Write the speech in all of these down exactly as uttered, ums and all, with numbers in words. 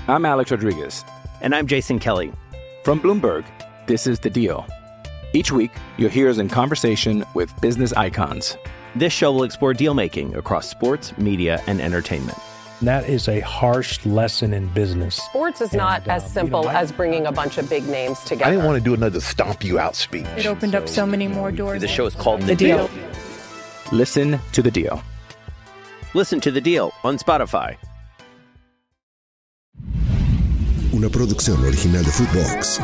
I'm Alex Rodriguez. And I'm Jason Kelly. From Bloomberg, this is The Deal. Each week, you'll hear us in conversation with business icons. This show will explore deal-making across sports, media, and entertainment. That is a harsh lesson in business. Sports is not and, uh, as simple you know, I, as bringing a bunch of big names together. I didn't want to do another stomp you out speech. It opened so, up so many more doors. The show is called The, the Deal. Deal. Listen to The Deal. Listen to The Deal on Spotify. Una producción original de Footbox.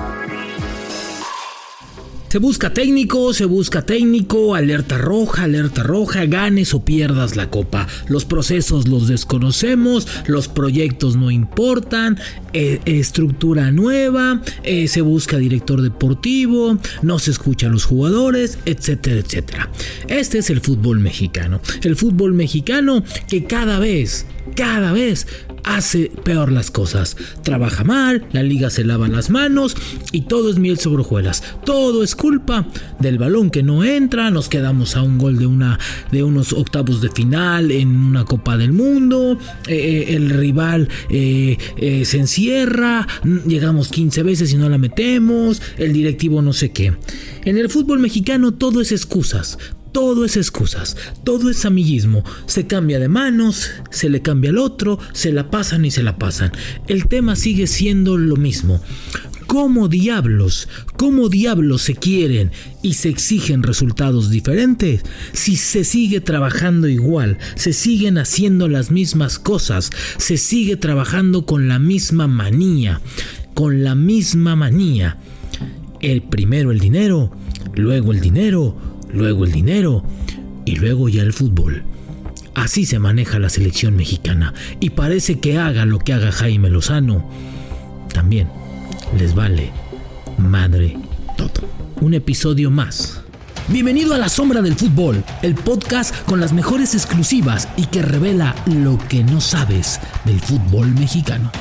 Se busca técnico, se busca técnico, alerta roja, alerta roja, ganes o pierdas la copa. Los procesos los desconocemos, los proyectos no importan, eh, estructura nueva, eh, se busca director deportivo, no se escucha a los jugadores, etcétera, etcétera. Este es el fútbol mexicano. El fútbol mexicano que cada vez, cada vez hace peor las cosas. Trabaja mal, la liga se lava las manos y todo es miel sobre hojuelas. Todo es culpa del balón que no entra. Nos quedamos a un gol de una de unos octavos de final en una Copa del Mundo. Eh, el rival eh, eh, se encierra. Llegamos quince veces y no la metemos. El directivo no sé qué. En el fútbol mexicano todo es excusas. Todo es excusas, todo es amiguismo, se cambia de manos, se le cambia al otro, se la pasan y se la pasan. El tema sigue siendo lo mismo. ¿Cómo diablos, cómo diablos se quieren y se exigen resultados diferentes si se sigue trabajando igual, se siguen haciendo las mismas cosas, se sigue trabajando con la misma manía, con la misma manía? El primero el dinero, luego el dinero, luego el dinero y luego ya el fútbol. Así se maneja la selección mexicana y parece que haga lo que haga Jaime Lozano, también les vale madre todo. Un episodio más. Bienvenido a La Sombra del Fútbol, el podcast con las mejores exclusivas y que revela lo que no sabes del fútbol mexicano.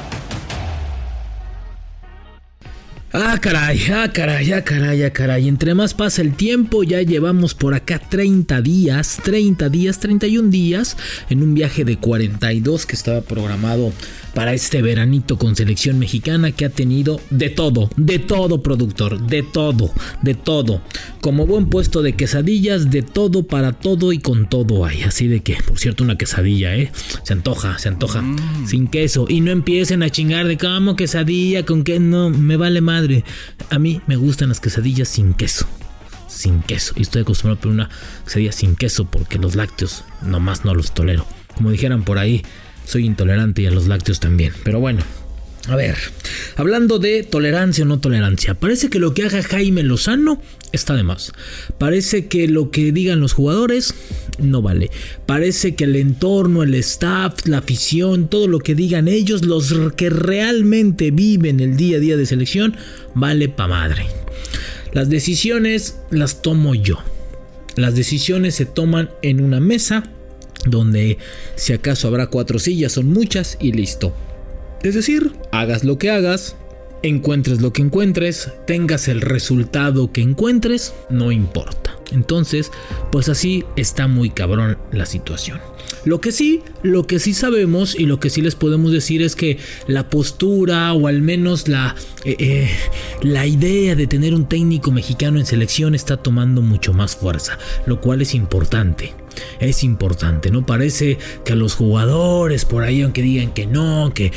Ah, caray, ah, caray, ah, caray, ah, caray. Entre más pasa el tiempo, ya llevamos por acá treinta días, treinta días, treinta y un días en un viaje de cuarenta y dos que estaba programado para este veranito con selección mexicana, que ha tenido de todo, de todo, productor, de todo, de todo. Como buen puesto de quesadillas, de todo para todo y con todo hay. Así de que, por cierto, una quesadilla, ¿eh? Se antoja, se antoja. Mm. Sin queso. Y no empiecen a chingar de cómo quesadilla, con qué, no, me vale madre. A mí me gustan las quesadillas sin queso. Sin queso. Y estoy acostumbrado a pedir una quesadilla sin queso porque los lácteos nomás no los tolero. Como dijeran por ahí, soy intolerante y a los lácteos también. Pero bueno, a ver, hablando de tolerancia o no tolerancia, parece que lo que haga Jaime Lozano está de más. Parece que lo que digan los jugadores no vale. Parece que el entorno, el staff, la afición, todo lo que digan ellos, los que realmente viven el día a día de selección, vale pa' madre. Las decisiones las tomo yo. Las decisiones se toman en una mesa donde si acaso habrá cuatro sillas, son muchas y listo. Es decir, hagas lo que hagas, encuentres lo que encuentres, tengas el resultado que encuentres, no importa. Entonces, pues así está muy cabrón la situación. Lo que sí, lo que sí sabemos y lo que sí les podemos decir es que la postura o al menos la, eh, eh, la idea de tener un técnico mexicano en selección está tomando mucho más fuerza, lo cual es importante. Es importante, ¿no? Parece que a los jugadores por ahí, aunque digan que no, que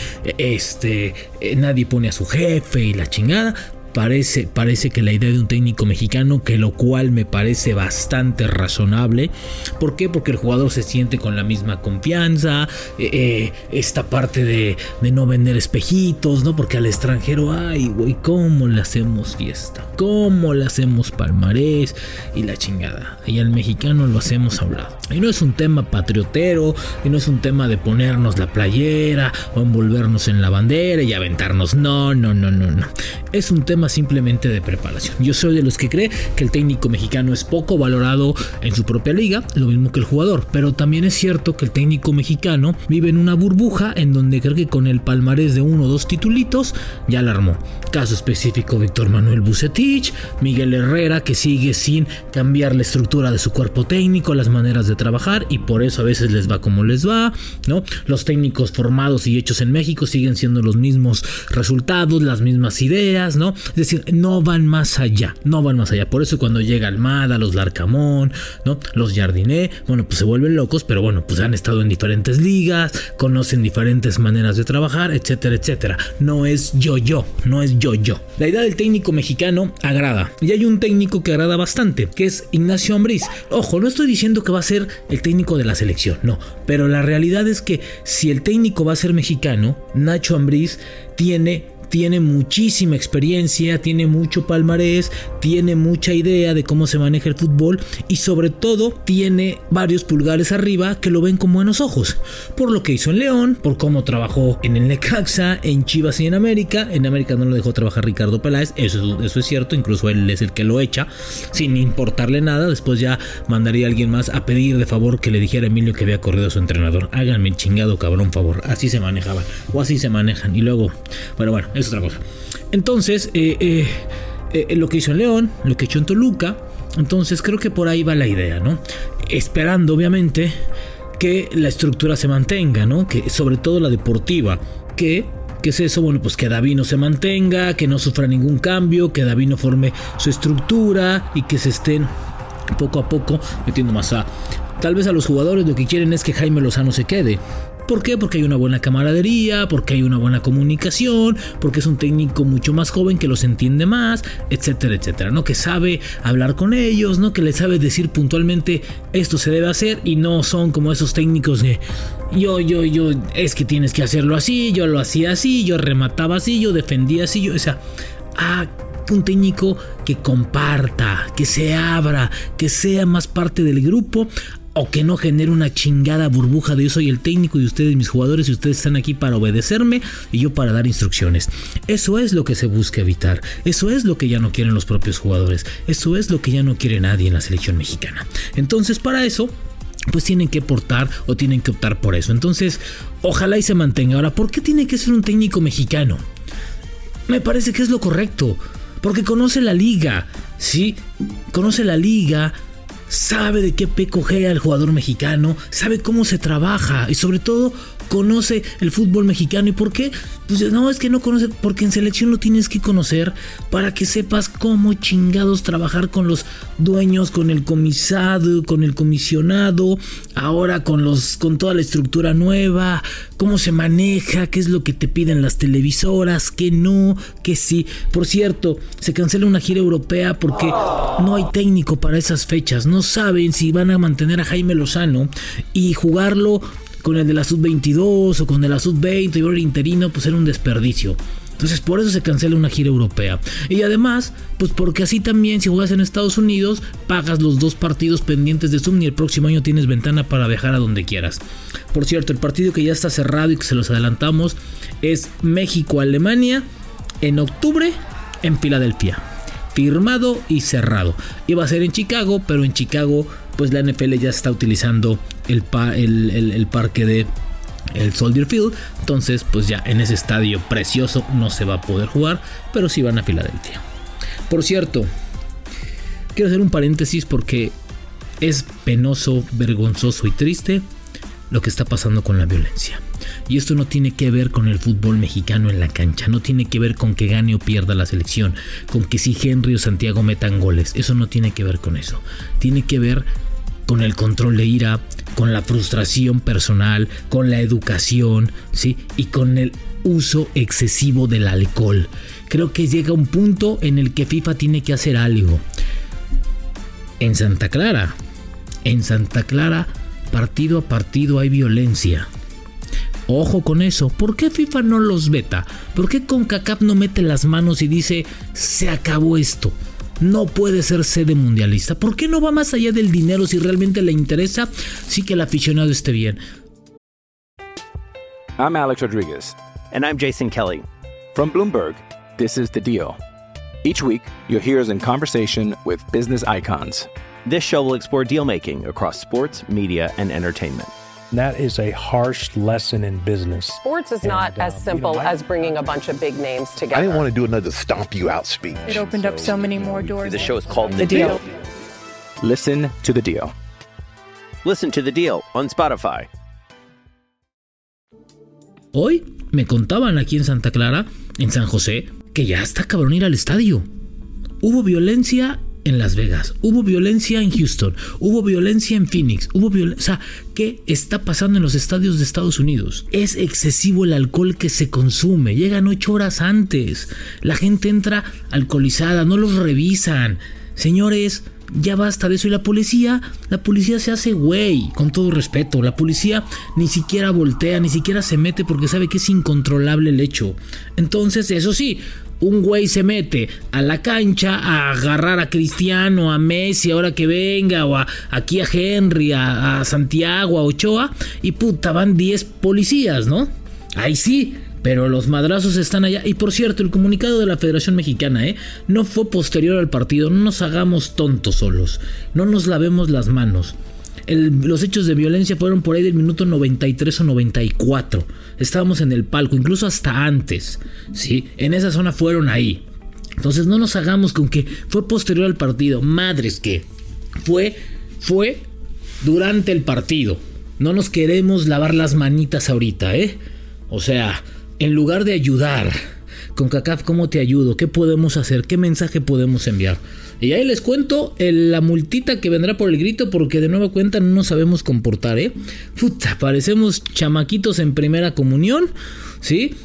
este eh, nadie pone a su jefe y la chingada, Parece, parece que la idea de un técnico mexicano, que lo cual me parece bastante razonable. ¿Por qué? Porque el jugador se siente con la misma confianza. Eh, eh, esta parte de, de no vender espejitos, ¿no? Porque al extranjero, ay, güey, ¿cómo le hacemos fiesta? ¿Cómo le hacemos palmarés? Y la chingada. Y al mexicano lo hacemos a un lado. Y no es un tema patriotero, y no es un tema de ponernos la playera o envolvernos en la bandera y aventarnos. No, no, no, no, no. Es un tema tema simplemente de preparación. Yo soy de los que cree que el técnico mexicano es poco valorado en su propia liga, lo mismo que el jugador, pero también es cierto que el técnico mexicano vive en una burbuja en donde creo que con el palmarés de uno o dos titulitos ya la armó. Caso específico, Víctor Manuel Vucetich, Miguel Herrera, que sigue sin cambiar la estructura de su cuerpo técnico, las maneras de trabajar, y por eso a veces les va como les va, ¿no? Los técnicos formados y hechos en México siguen siendo los mismos resultados, las mismas ideas, ¿no? Es decir, no van más allá, no van más allá. Por eso cuando llega Almada, los Larcamón, ¿no? Los Jardiné, bueno, pues se vuelven locos, pero bueno, pues han estado en diferentes ligas, conocen diferentes maneras de trabajar, etcétera, etcétera. No es yo-yo, no es yo-yo. La idea del técnico mexicano agrada, y hay un técnico que agrada bastante, que es Ignacio Ambriz. Ojo, no estoy diciendo que va a ser el técnico de la selección, no, pero la realidad es que si el técnico va a ser mexicano, Nacho Ambriz tiene tiene muchísima experiencia, tiene mucho palmarés, tiene mucha idea de cómo se maneja el fútbol y sobre todo tiene varios pulgares arriba que lo ven con buenos ojos, por lo que hizo en León, por cómo trabajó en el Necaxa, en Chivas y en América. En América no lo dejó trabajar Ricardo Peláez, eso, eso es cierto, incluso él es el que lo echa sin importarle nada. Después ya mandaría a alguien más a pedir de favor que le dijera a Emilio que había corrido a su entrenador. Háganme el chingado cabrón favor, así se manejaban o así se manejan. Y luego, bueno, bueno, es otra cosa. Entonces, eh, eh, eh, lo que hizo en León, lo que hizo en Toluca, entonces creo que por ahí va la idea, ¿no? Esperando, obviamente, que la estructura se mantenga, ¿no? Que sobre todo la deportiva, que... ¿Qué es eso? Bueno, pues que Davino se mantenga, que no sufra ningún cambio, que Davino forme su estructura y que se estén poco a poco metiendo más a... Tal vez a los jugadores lo que quieren es que Jaime Lozano se quede. ¿Por qué? Porque hay una buena camaradería, porque hay una buena comunicación, porque es un técnico mucho más joven que los entiende más, etcétera, etcétera, ¿no? Que sabe hablar con ellos, ¿no? Que les sabe decir puntualmente esto se debe hacer y no son como esos técnicos de yo, yo, yo, es que tienes que hacerlo así, yo lo hacía así, yo remataba así, yo defendía así, yo, o sea, ah, un técnico que comparta, que se abra, que sea más parte del grupo, o que no genere una chingada burbuja de yo soy el técnico y ustedes mis jugadores y ustedes están aquí para obedecerme y yo para dar instrucciones. Eso es lo que se busca evitar. Eso es lo que ya no quieren los propios jugadores. Eso es lo que ya no quiere nadie en la selección mexicana. Entonces, para eso, pues tienen que portar o tienen que optar por eso. Entonces, ojalá y se mantenga. Ahora, ¿por qué tiene que ser un técnico mexicano? Me parece que es lo correcto. Porque conoce la liga, ¿sí? Conoce la liga, sabe de qué pe cojea el jugador mexicano, sabe cómo se trabaja y sobre todo conoce el fútbol mexicano. ¿Y por qué? Pues no, es que no conoce, porque en selección lo tienes que conocer para que sepas cómo chingados trabajar con los dueños, con el comisado, con el comisionado, ahora con los, con toda la estructura nueva, cómo se maneja, qué es lo que te piden las televisoras, qué no, qué sí. Por cierto, se cancela una gira europea porque no hay técnico para esas fechas, no saben si van a mantener a Jaime Lozano y jugarlo con el de la sub veintidós o con el de la sub veinte y ahora el interino, pues era un desperdicio. Entonces por eso se cancela una gira europea. Y además, pues porque así también si juegas en Estados Unidos, pagas los dos partidos pendientes de Zoom y el próximo año tienes ventana para viajar a donde quieras. Por cierto, el partido que ya está cerrado y que se los adelantamos es México-Alemania en octubre en Filadelfia. Firmado y cerrado. Iba a ser en Chicago, pero en Chicago pues la N F L ya está utilizando el, pa- el, el, el parque de el Soldier Field. Entonces pues ya en ese estadio precioso no se va a poder jugar, pero sí van a Filadelfia. Por cierto, quiero hacer un paréntesis porque es penoso, vergonzoso y triste lo que está pasando con la violencia. Y esto no tiene que ver con el fútbol mexicano en la cancha, no tiene que ver con que gane o pierda la selección, con que si Henry o Santiago metan goles, eso no tiene que ver con eso. Tiene que ver con el control de ira, con la frustración personal, con la educación, ¿sí? Y con el uso excesivo del alcohol. Creo que llega un punto en el que FIFA tiene que hacer algo. En Santa Clara, en Santa Clara, partido a partido hay violencia. Ojo con eso. ¿Por qué FIFA no los veta? ¿Por qué CONCACAF no mete las manos y dice se acabó esto? No puede ser sede mundialista. ¿Por qué no va más allá del dinero si realmente le interesa? Sí que el aficionado esté bien. I'm Alex Rodriguez. And I'm Jason Kelly. From Bloomberg, this is The Deal. Each week, you'll hear us in conversation with business icons. This show will explore deal-making across sports, media, and entertainment. That is a harsh lesson in business. Sports is not And, uh, as simple you know, I- as bringing a bunch of big names together. I didn't want to do another stomp you out speech. It opened up so many more doors. The show is called The The Deal. Deal. Listen to the deal. Listen to The Deal on Spotify. Hoy me contaban aquí en Santa Clara, en San José, que ya está cabrón ir al estadio. Hubo violencia en Las Vegas, hubo violencia en Houston, hubo violencia en Phoenix, hubo violencia... O sea, ¿qué está pasando en los estadios de Estados Unidos? Es excesivo el alcohol que se consume, llegan ocho horas antes, la gente entra alcoholizada, no los revisan. Señores, ya basta de eso. Y la policía, la policía se hace güey, con todo respeto. La policía ni siquiera voltea, ni siquiera se mete porque sabe que es incontrolable el hecho. Entonces, eso sí, un güey se mete a la cancha a agarrar a Cristiano, a Messi, ahora que venga, o a, aquí a Henry, a, a Santiago, a Ochoa, y puta, van diez policías, ¿no? Ahí sí. Pero los madrazos están allá. Y por cierto, el comunicado de la Federación Mexicana, ¿eh? No fue posterior al partido. No nos hagamos tontos solos. No nos lavemos las manos. El, los hechos de violencia fueron por ahí del minuto noventa y tres o noventa y cuatro. Estábamos en el palco, incluso hasta antes. ¿Sí? En esa zona fueron ahí. Entonces no nos hagamos con que fue posterior al partido. Madres que fue, fue durante el partido. No nos queremos lavar las manitas ahorita, ¿eh? O sea... En lugar de ayudar, CONCACAF, ¿cómo te ayudo? ¿Qué podemos hacer? ¿Qué mensaje podemos enviar? Y ahí les cuento el, la multita que vendrá por el grito, porque de nueva cuenta no nos sabemos comportar, ¿eh? Puta, parecemos chamaquitos en primera comunión, ¿sí?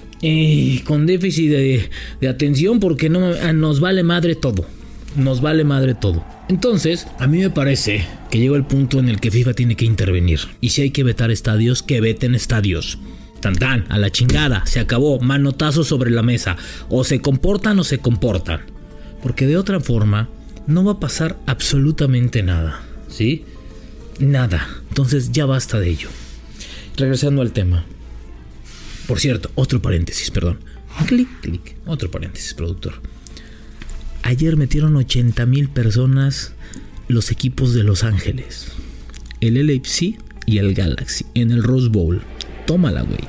Y con déficit de, de atención, porque no, nos vale madre todo. Nos vale madre todo. Entonces, a mí me parece que llegó el punto en el que FIFA tiene que intervenir. Y si hay que vetar estadios, que veten estadios. Tan tan, a la chingada, se acabó, manotazo sobre la mesa, o se comportan o se comportan, porque de otra forma no va a pasar absolutamente nada, ¿sí? Nada, entonces ya basta de ello. Regresando al tema, por cierto, otro paréntesis, perdón, clic, clic, otro paréntesis, productor. Ayer metieron ochenta mil personas los equipos de Los Ángeles, el L A F C y el Galaxy, en el Rose Bowl. Tómala, güey.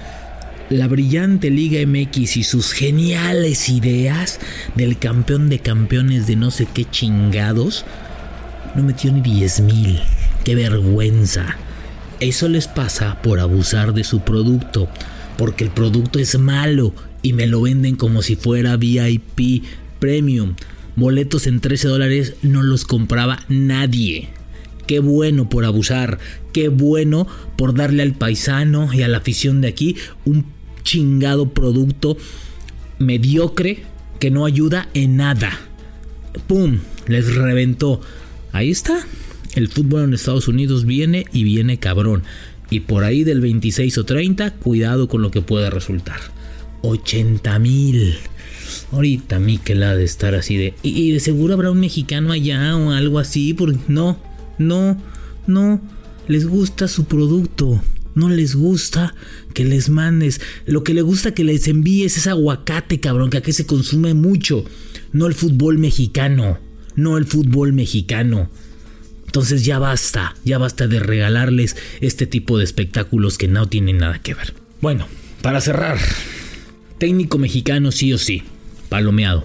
La brillante Liga M X y sus geniales ideas del campeón de campeones de no sé qué chingados no metió ni diez mil. ¡Qué vergüenza! Eso les pasa por abusar de su producto, porque el producto es malo y me lo venden como si fuera V I P Premium. Boletos en trece dólares no los compraba nadie. Qué bueno por abusar, qué bueno por darle al paisano y a la afición de aquí un chingado producto mediocre que no ayuda en nada. ¡Pum! Les reventó. Ahí está. El fútbol en Estados Unidos viene y viene cabrón. Y por ahí del veintiséis o treinta, cuidado con lo que pueda resultar. ochenta mil. Ahorita Mikel ha de estar así de... Y, y de seguro habrá un mexicano allá o algo así, porque no... No, no, les gusta su producto, no les gusta que les mandes, lo que les gusta que les envíes es aguacate, cabrón, que aquí se consume mucho, no el fútbol mexicano, no el fútbol mexicano. Entonces ya basta, ya basta de regalarles este tipo de espectáculos que no tienen nada que ver. Bueno, para cerrar, técnico mexicano sí o sí, palomeado.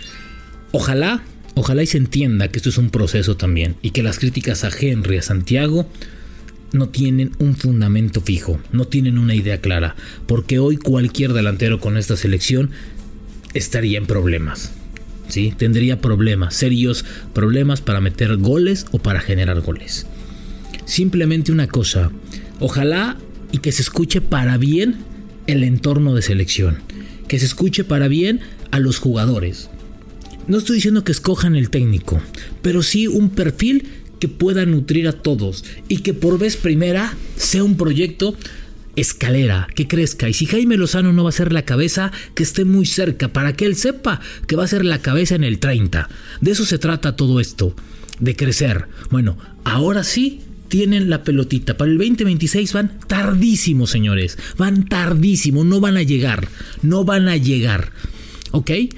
Ojalá... Ojalá y se entienda que esto es un proceso también y que las críticas a Henry, a Santiago, no tienen un fundamento fijo, no tienen una idea clara, porque hoy cualquier delantero con esta selección estaría en problemas, ¿sí? Tendría problemas, serios problemas para meter goles o para generar goles. Simplemente una cosa, ojalá y que se escuche para bien el entorno de selección, que se escuche para bien a los jugadores. No estoy diciendo que escojan el técnico, pero sí un perfil que pueda nutrir a todos y que por vez primera sea un proyecto escalera, que crezca. Y si Jaime Lozano no va a ser la cabeza, que esté muy cerca para que él sepa que va a ser la cabeza en el treinta. De eso se trata todo esto, de crecer. Bueno, ahora sí tienen la pelotita. Para el veinte veintiséis van tardísimo, señores. Van tardísimo, no van a llegar. No van a llegar. ¿Ok?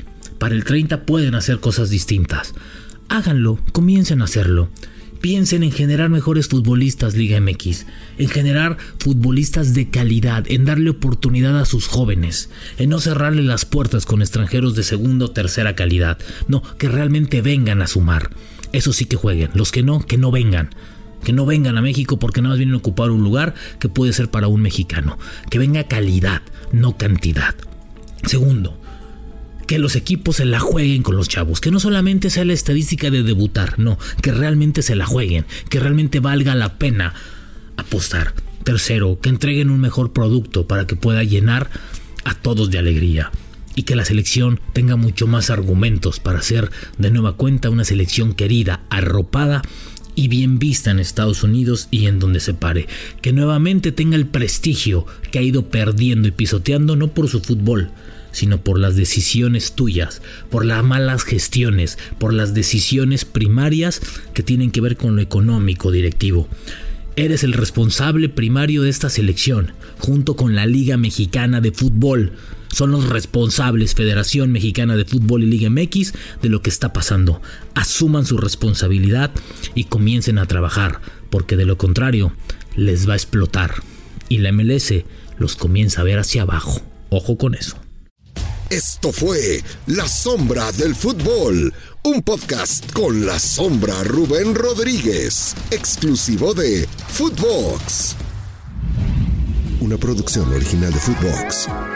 para el treinta pueden hacer cosas distintas. Háganlo, comiencen a hacerlo. Piensen en generar mejores futbolistas Liga M X, en generar futbolistas de calidad, en darle oportunidad a sus jóvenes, en no cerrarle las puertas con extranjeros de segunda o tercera calidad. No, que realmente vengan a sumar. Eso sí que jueguen. Los que no, que no vengan. Que no vengan a México porque nada más vienen a ocupar un lugar que puede ser para un mexicano. Que venga calidad, no cantidad. Segundo, que los equipos se la jueguen con los chavos, que no solamente sea la estadística de debutar, no, que realmente se la jueguen, que realmente valga la pena apostar. Tercero, que entreguen un mejor producto para que pueda llenar a todos de alegría y que la selección tenga mucho más argumentos para ser de nueva cuenta una selección querida, arropada y bien vista en Estados Unidos y en donde se pare, que nuevamente tenga el prestigio que ha ido perdiendo y pisoteando no por su fútbol, sino por las decisiones tuyas, por las malas gestiones, por las decisiones primarias que tienen que ver con lo económico directivo. Eres el responsable primario de esta selección, junto con la Liga Mexicana de Fútbol. Son los responsables, Federación Mexicana de Fútbol y Liga M X, de lo que está pasando. Asuman su responsabilidad y comiencen a trabajar, porque de lo contrario les va a explotar. Y la M L S los comienza a ver hacia abajo. Ojo con eso. Esto fue La Sombra del Fútbol, un podcast con La Sombra Rubén Rodríguez, exclusivo de Footbox. Una producción original de Footbox.